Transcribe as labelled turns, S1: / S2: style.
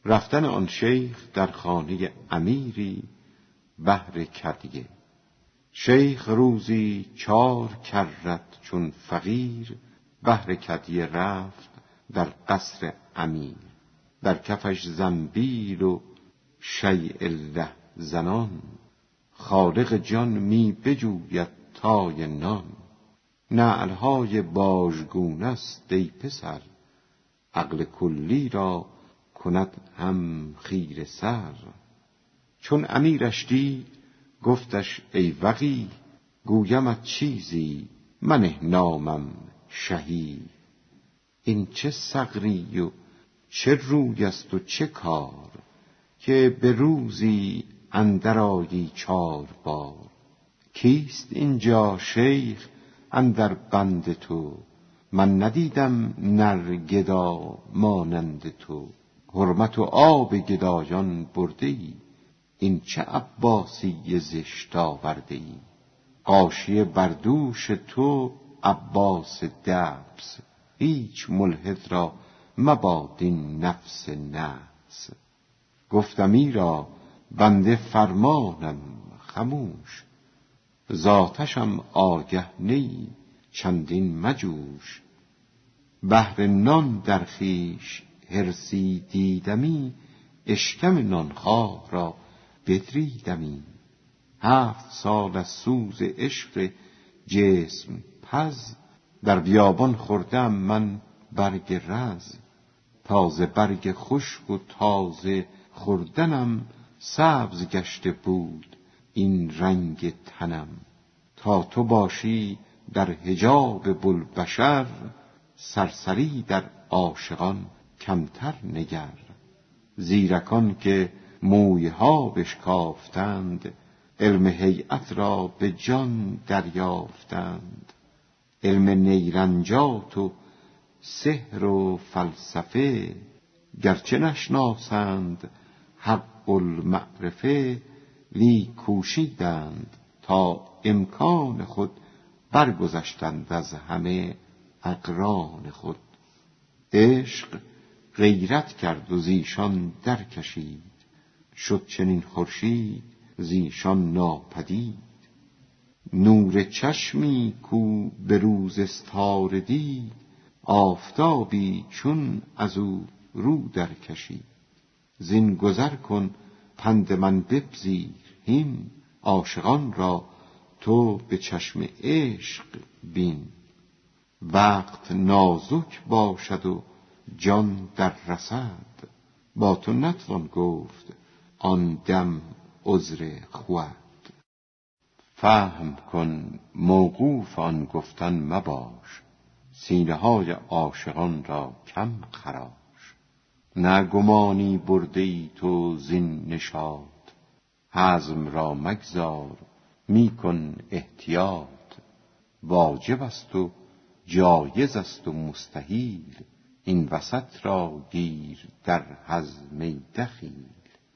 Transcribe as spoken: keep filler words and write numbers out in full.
S1: رفتن آن شیخ در خانه امیری بهر کدیه. شیخ روزی چار کرت چون فقیر، بهر کدیه رفت در قصر امیر. در کفش زنبیل و شیء له زنان، خالق جان می بجوید تای نان. نعلهای باژگونه است ای پسر، عقل کلی را کند هم خیره سر. چون امیرش دید گفتش ای وقی، گویمت چیزی منه نامم شهی. این چه ثغری و چه روی است و چه کار، که به روزی اندر آیی چار بار. کیست اینجا شیخ اندر بند تو، من ندیدم نر گدا مانند تو. حرمت و آب گدایان برده ای، این چه عباسی زشت آورده ای. غاشیه بر دوش تو عباس دبس، هیچ ملحد را مباد این نفس نحس. گفتم ایرا بنده فرمانم خموش، ذاتشم آگه نی چندین مجوش. بهر نان در خویش حرصی دیدمی، اشکم نانخواه را بدریدمی. هفت سال از سوز عشق جسم پز، در بیابان خوردم من برگ رز. تازه برگ خشک و تازه خوردنم، سبز گشته بود این رنگ تنم. تا تو باشی در حجاب بوالبشر، سرسری در عاشقان کمتر نگر. زیرکان که مویها بشکافتند، علم هیئت را به جان دریافتند. علم نیرنجات و سحر و فلسفه، گرچه نشناسند حق المعرفه. لیک کوشیدند تا امکان خود، برگذشتند از همه اقران خود. عشق غیرت کرد و زیشان در کشید، شد چنین خورشید زیشان ناپدید. نور چشمی کو به روز استاره دید، آفتابی چون از او رو در کشید. زین گذر کن پند من بپذیر هین، عاشقان را تو به چشم عشق بین. وقت نازک باشد و جان در رسد، با تو نتوان گفت آن دم عذر خود. فهم کن موقوف آن گفتن مباش، سینه های عاشقان را کم خراش. نه گمانی برده ای تو زین نشاط، حزم را مگذار می کن احتیاط. واجب است و جایز است و مستحیل، این وسط را گیر در حزم ای دخیل.